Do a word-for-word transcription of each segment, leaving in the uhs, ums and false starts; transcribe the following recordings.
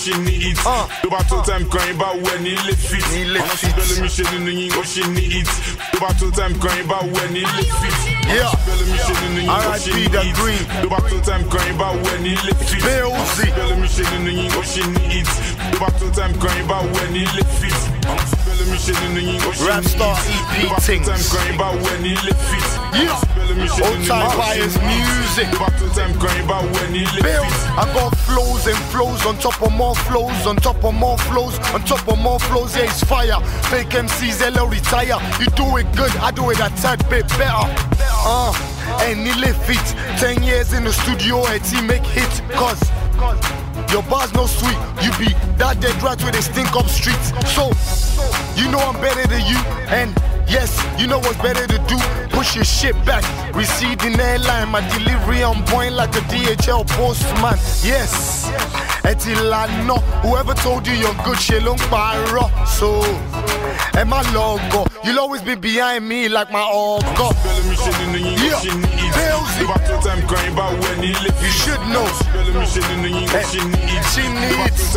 it. The battle time crying about when he lift it. I'm not spelling me shit in the yin, ocean it. The battle time crying about when he lift it. Yeah. R I P the Green. The battle time crying about when he lift it. Bill Z. Spelling me shit in the yin, ocean it. The battle time crying about when he lift it. I'm spelling me shit in the yin, ocean it. Rapstar E P things. The battle time crying about when he lift it. Yeah. Old time buyers music. The battle time crying about when he lift Bill, it. I got flows and flows on top of more flows, on top of more flows, on top of more flows. Yeah, it's fire. Fake M Cs, L L retire. You do it good, I do it a tad bit better. Uh, and he live fit. Ten years in the studio, and he make hits. Cause your bar's no sweet. You be that dead right where they stink up streets. So, you know I'm better than you. And yes, you know what's better to do. Push your shit back. Receding airline. My delivery on point like a D H L postman. Yes. Until I know. Whoever told you you're good, she long pyro. So, and my logo. You'll always be behind me like my orgo. Yeah. Bills. You should know. Hey, she needs.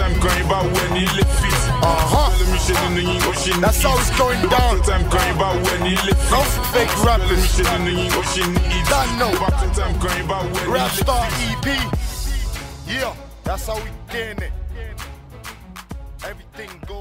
Uh-huh. That's how it's going down. No fake rappers. Don't know. Rapstar E P. Yeah, that's how we getting it. Everything goes.